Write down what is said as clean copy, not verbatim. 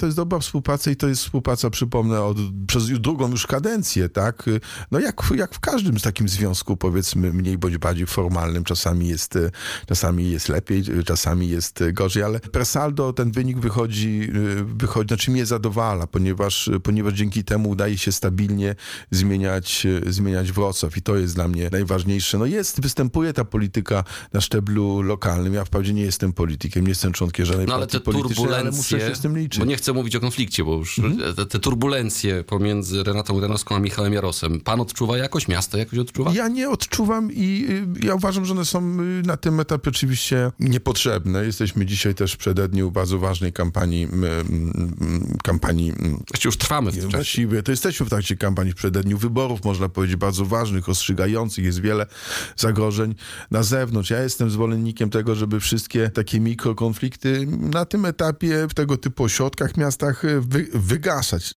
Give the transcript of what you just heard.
to jest dobra współpraca i to jest współpraca, przypomnę, przez drugą już kadencję, tak? No jak w każdym z takim związku, powiedzmy, mniej bądź bardziej formalnym, czasami jest lepiej, czasami jest gorzej, ale per saldo ten wynik wychodzi, znaczy mnie zadowala, ponieważ dzięki temu udaje się stabilnie zmieniać Wrocław i to jest dla mnie najważniejsze. No występuje ta polityka na szczeblu lokalnym. Ja wprawdzie nie jestem politykiem, nie jestem członkiem żadnej partii politycznej, ale muszę się z tym liczyć. Bo nie chcę mówić o konflikcie, bo już te turbulencje pomiędzy Renatą Udanowską a Michałem Jarosem. Pan odczuwa jakoś? Miasto jakoś odczuwa? Ja nie odczuwam i ja uważam, że one są na tym etapie oczywiście niepotrzebne. Jesteśmy dzisiaj też w przededniu bardzo ważnej kampanii. Właściwie już trwamy w tym czasie. Właściwie to jesteśmy w trakcie kampanii w przededniu wyborów, można powiedzieć, bardzo ważnych, ostrzegających. Jest wiele zagrożeń na zewnątrz. Ja jestem zwolennikiem tego, żeby wszystkie takie mikrokonflikty na tym etapie w tego typu ośrodkach, miastach wygaszać.